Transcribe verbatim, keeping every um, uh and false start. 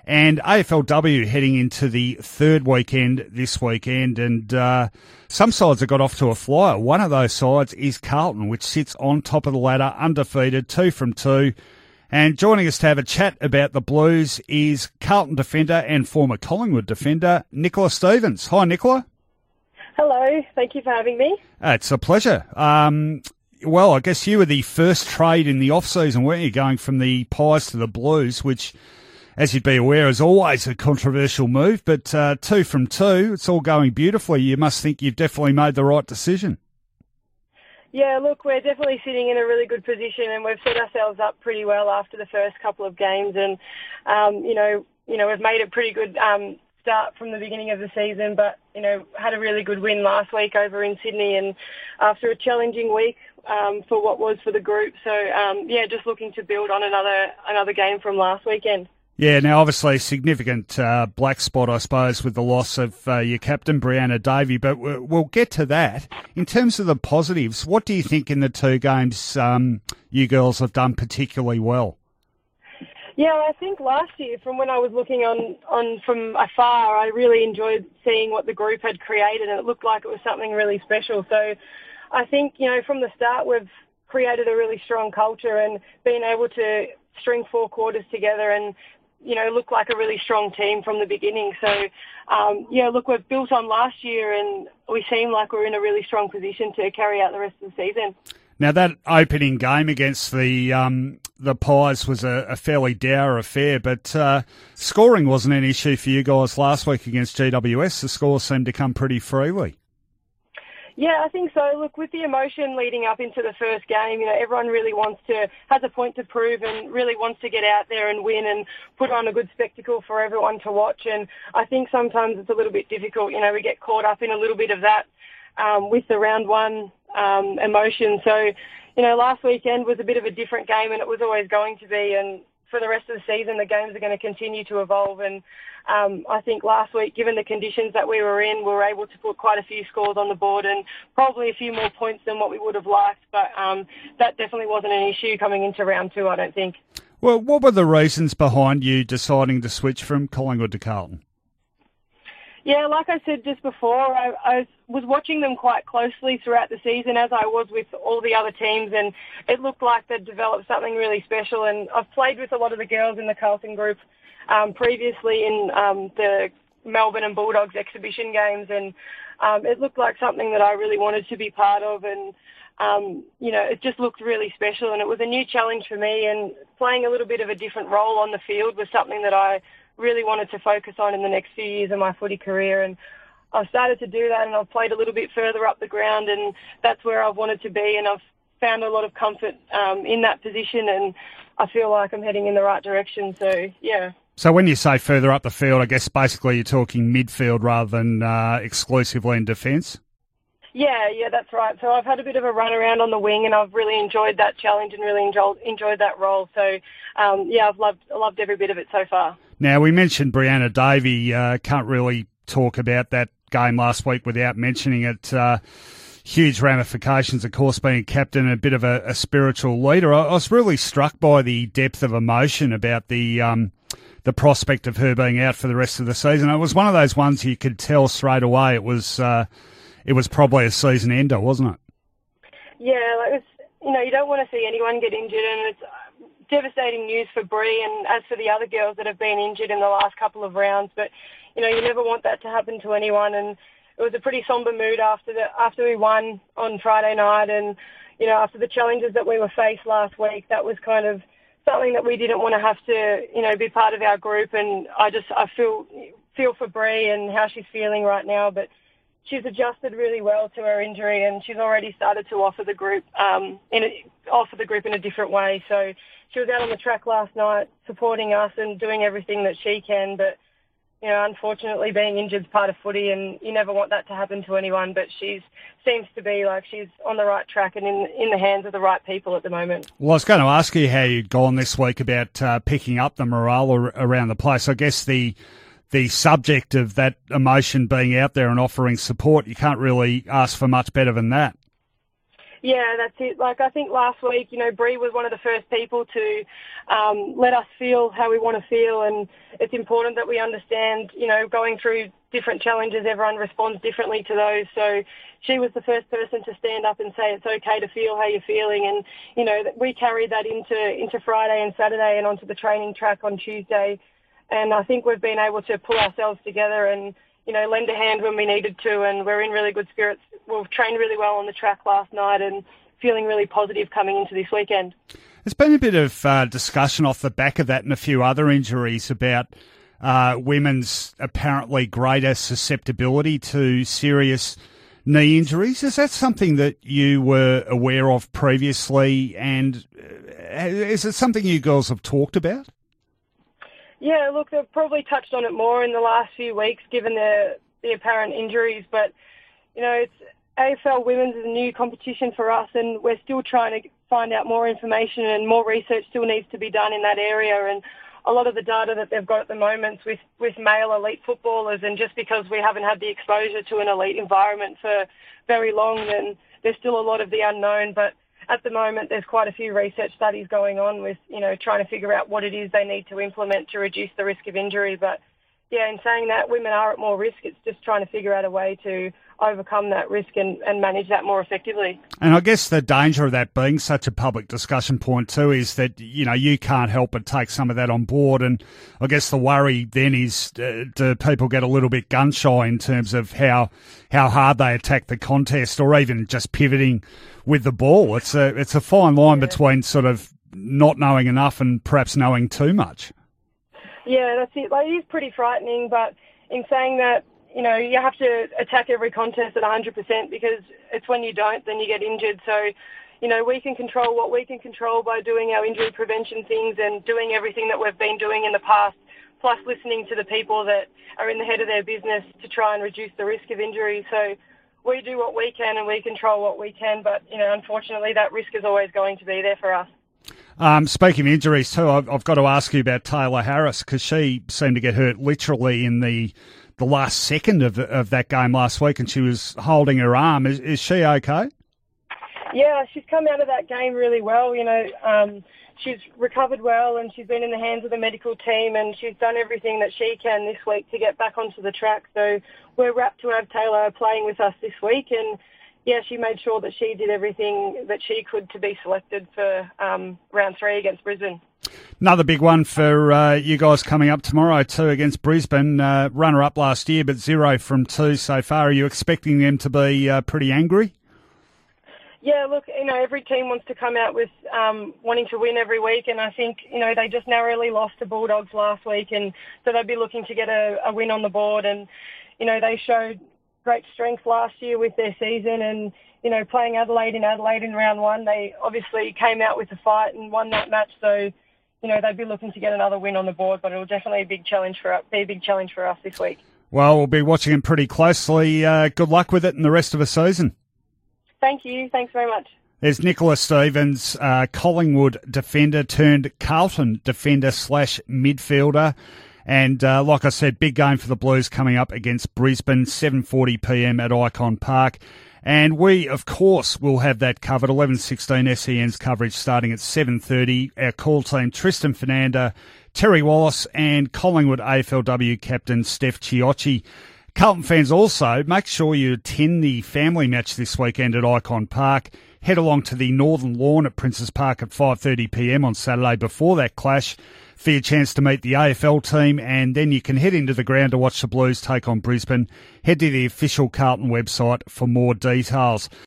And A F L W heading into the third weekend this weekend, and uh, some sides have got off to a flyer. One of those sides is Carlton, which sits on top of the ladder, undefeated, two from two. And joining us to have a chat about the Blues is Carlton defender and former Collingwood defender, Nicola Stevens. Hi, Nicola. Hello, thank you for having me. Uh, it's a pleasure. Um, well, I guess you were the first trade in the off-season, weren't you, going from the Pies to the Blues, which, as you'd be aware, is always a controversial move, but uh, two from two, it's all going beautifully. You must think you've definitely made the right decision. Yeah, look, we're definitely sitting in a really good position, and we've set ourselves up pretty well after the first couple of games, and um, you know, you know, we've made a pretty good um, start from the beginning of the season, but you know, had a really good win last week over in Sydney, and after a challenging week um, for what was for the group, so um, yeah, just looking to build on another another game from last weekend. Yeah, now obviously a significant uh, black spot, I suppose, with the loss of uh, your captain, Brianna Davey, but we'll get to that. In terms of the positives, what do you think in the two games um, you girls have done particularly well? Yeah, I think last year, from when I was looking on, on from afar, I really enjoyed seeing what the group had created, and it looked like it was something really special. So I think, you know, from the start, we've created a really strong culture and been able to string four quarters together and you know, look like a really strong team from the beginning. So, um, yeah, look, we've built on last year and we seem like we're in a really strong position to carry out the rest of the season. Now, that opening game against the um, the Pies was a, a fairly dour affair, but uh, scoring wasn't an issue for you guys last week against G W S. The scores seemed to come pretty freely. Yeah, I think so. Look, with the emotion leading up into the first game, you know, everyone really wants to, has a point to prove and really wants to get out there and win and put on a good spectacle for everyone to watch. And I think sometimes it's a little bit difficult. You know, we get caught up in a little bit of that um, with the round one um, emotion. So, you know, last weekend was a bit of a different game and it was always going to be. And for the rest of the season, the games are going to continue to evolve. And um, I think last week, given the conditions that we were in, we were able to put quite a few scores on the board and probably a few more points than what we would have liked. But um, that definitely wasn't an issue coming into round two, I don't think. Well, what were the reasons behind you deciding to switch from Collingwood to Carlton? Yeah, like I said just before, I, I was watching them quite closely throughout the season, as I was with all the other teams, and it looked like they'd developed something really special. And I've played with a lot of the girls in the Carlton group um, previously in um, the Melbourne and Bulldogs exhibition games, and um, it looked like something that I really wanted to be part of. And um, you know, it just looked really special, and it was a new challenge for me. And playing a little bit of a different role on the field was something that I really wanted to focus on in the next few years of my footy career, and I've started to do that, and I've played a little bit further up the ground, and that's where I've wanted to be, and I've found a lot of comfort um, in that position, and I feel like I'm heading in the right direction. So yeah. So when you say further up the field, I guess basically you're talking midfield rather than uh, exclusively in defence? Yeah, yeah, that's right. So I've had a bit of a run around on the wing, and I've really enjoyed that challenge and really enjoyed enjoyed that role. So um, yeah, I've loved loved every bit of it so far. Now, we mentioned Brianna Davey. Uh, can't really talk about that game last week without mentioning it. Uh, huge ramifications, of course, being captain and a bit of a, a spiritual leader. I, I was really struck by the depth of emotion about the um, the prospect of her being out for the rest of the season. It was one of those ones you could tell straight away it was uh, it was probably a season ender, wasn't it? Yeah, like it's, you know, you don't want to see anyone get injured, and it's devastating news for Bri and as for the other girls that have been injured in the last couple of rounds. But, you know, you never want that to happen to anyone. And it was a pretty somber mood after the after we won on Friday night, and, you know, after the challenges that we were faced last week, that was kind of something that we didn't want to have to, you know, be part of our group. And I just, I feel, feel for Bri and how she's feeling right now. But she's adjusted really well to her injury, and she's already started to offer the group um, in a, offer the group in a different way. So she was out on the track last night supporting us and doing everything that she can. But, you know, unfortunately being injured is part of footy, and you never want that to happen to anyone. But she seems to be like she's on the right track and in, in the hands of the right people at the moment. Well, I was going to ask you how you'd gone this week about uh, picking up the morale ar- around the place. I guess the the subject of that emotion being out there and offering support, you can't really ask for much better than that. Yeah, that's it. Like, I think last week, you know, Bree was one of the first people to um, let us feel how we want to feel, and it's important that we understand, you know, going through different challenges, everyone responds differently to those. So she was the first person to stand up and say it's okay to feel how you're feeling, and, you know, we carried that into, into Friday and Saturday and onto the training track on Tuesday, and I think we've been able to pull ourselves together and, you know, lend a hand when we needed to, and we're in really good spirits. We've trained really well on the track last night and feeling really positive coming into this weekend. There's been a bit of uh, discussion off the back of that and a few other injuries about uh, women's apparently greater susceptibility to serious knee injuries. Is that something that you were aware of previously, and is it something you girls have talked about? Yeah, look, they've probably touched on it more in the last few weeks given the, the apparent injuries, but, you know, it's A F L Women's is a new competition for us, and we're still trying to find out more information, and more research still needs to be done in that area. And a lot of the data that they've got at the moment with, with male elite footballers, and just because we haven't had the exposure to an elite environment for very long, then there's still a lot of the unknown. But at the moment, there's quite a few research studies going on with, you know, trying to figure out what it is they need to implement to reduce the risk of injury. But, yeah, in saying that, women are at more risk. It's just trying to figure out a way to overcome that risk and, and manage that more effectively. And I guess the danger of that being such a public discussion point too is that, you know, you can't help but take some of that on board. And I guess the worry then is, uh, do people get a little bit gun shy in terms of how how hard they attack the contest, or even just pivoting with the ball? It's a it's a fine line yeah. between sort of not knowing enough and perhaps knowing too much. Yeah, that's it. Like, it is pretty frightening, but in saying that, you know, you have to attack every contest at one hundred percent, because it's when you don't, then you get injured. So, you know, we can control what we can control by doing our injury prevention things and doing everything that we've been doing in the past, plus listening to the people that are in the head of their business to try and reduce the risk of injury. So we do what we can and we control what we can, but, you know, unfortunately that risk is always going to be there for us. Um, speaking of injuries too, I've, I've got to ask you about Taylor Harris, because she seemed to get hurt literally in the the last second of of that game last week, and she was holding her arm. Is, is she okay? Yeah, she's come out of that game really well. You know, um, she's recovered well, and she's been in the hands of the medical team, and she's done everything that she can this week to get back onto the track. So we're rapt to have Taylor playing with us this week, and yeah, she made sure that she did everything that she could to be selected for um, round three against Brisbane. Another big one for uh, you guys coming up tomorrow too against Brisbane. Uh, runner-up last year, but zero from two so far. Are you expecting them to be uh, pretty angry? Yeah, look, you know, every team wants to come out with um, wanting to win every week, and I think, you know, they just narrowly lost to Bulldogs last week, and so they'd be looking to get a, a win on the board. And, you know, they showed great strength last year with their season, and, you know, playing Adelaide in Adelaide in round one, they obviously came out with a fight and won that match. So, you know, they'd be looking to get another win on the board, but it'll definitely be a big challenge for be a big challenge for us this week. Well, we'll be watching it pretty closely. Uh, good luck with it in the rest of the season. Thank you. Thanks very much. There's Nicola Stevens, uh, Collingwood defender turned Carlton defender slash midfielder. And uh, like I said, big game for the Blues coming up against Brisbane, seven forty p m at Icon Park. And we, of course, will have that covered, eleven sixteen S E N's coverage starting at seven thirty. Our call team, Tristan Fernanda, Terry Wallace, and Collingwood A F L W captain Steph Chiocci. Carlton fans also, make sure you attend the family match this weekend at Icon Park. Head along to the Northern Lawn at Princes Park at five thirty p m on Saturday before that clash for your chance to meet the A F L team, and then you can head into the ground to watch the Blues take on Brisbane. Head to the official Carlton website for more details.